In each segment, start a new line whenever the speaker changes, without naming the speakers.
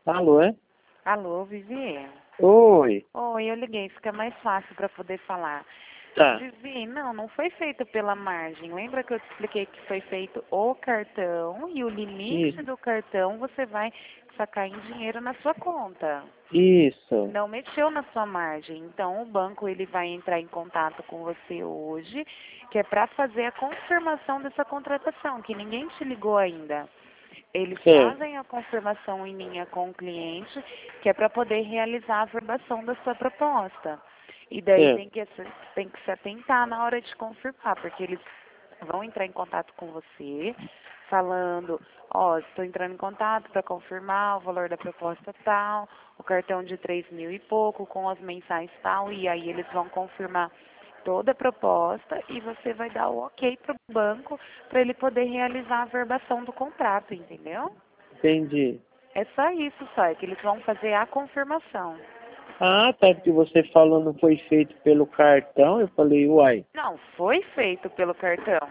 Alô, é?
Alô, Vivi?
Oi.
Oi, eu liguei, fica mais fácil para poder falar.
Tá.
Vivi, não foi feito pela margem. Lembra que eu te expliquei que foi feito o cartão e o limite
Isso.
do cartão você vai sacar em dinheiro na sua conta.
Isso.
Não mexeu na sua margem. Então o banco ele vai entrar em contato com você hoje, que é para fazer a confirmação dessa contratação, que ninguém te ligou ainda. Eles
Certo.
fazem a confirmação em linha com o cliente, que é para poder realizar a averbação da sua proposta. E daí
Certo.
tem que se atentar na hora de confirmar, porque eles vão entrar em contato com você, falando, ó, estou entrando em contato para confirmar o valor da proposta tal, o cartão de 3.000 e pouco, com as mensais tal, e aí eles vão confirmar toda a proposta e você vai dar o ok para o banco para ele poder realizar a averbação do contrato, entendeu?
Entendi.
É só isso, só, é que eles vão fazer a confirmação.
Ah, tá. Porque você falou não foi feito pelo cartão. Eu falei, uai.
Não, foi feito pelo cartão.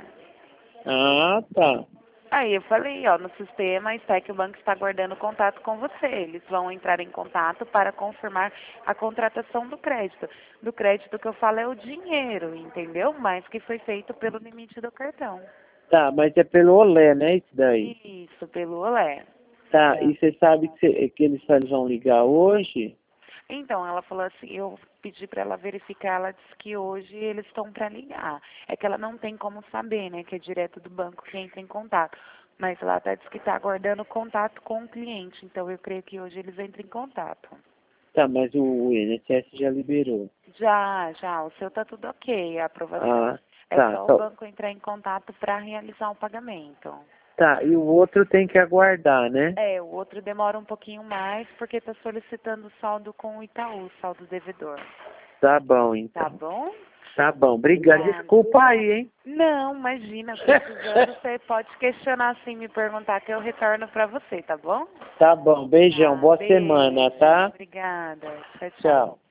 Ah, tá.
Aí eu falei, ó, no sistema está que o banco está guardando contato com você. Eles vão entrar em contato para confirmar a contratação do crédito. Do crédito que eu falo é o dinheiro, entendeu? Mas que foi feito pelo limite do cartão.
Tá, mas é pelo Olé, né? Isso daí.
Isso, pelo Olé.
Tá. E você sabe que eles vão ligar hoje?
Então, ela falou assim, eu pedi para ela verificar, ela disse que hoje eles estão para ligar. É que ela não tem como saber, né, que é direto do banco que entra em contato. Mas ela até disse que está aguardando contato com o cliente, então eu creio que hoje eles entram em contato.
Tá, mas o INSS já liberou.
Já, o seu tá tudo ok, a aprovação.
Ah,
É
tá.
só o
Tá.
banco entrar em contato para realizar o pagamento.
Tá, e o outro tem que aguardar, né?
É, o outro demora um pouquinho mais porque está solicitando saldo com o Itaú, saldo devedor.
Tá bom,
Tá
então.
bom?
Tá bom. Obrigado.
Nada.
Desculpa aí, hein?
Não, imagina, precisando, você pode questionar assim, me perguntar que eu retorno para você, tá bom?
Tá bom. Beijão.
Tá,
Boa semana,
beijo,
tá?
obrigada. Tchau, tchau.
Tchau.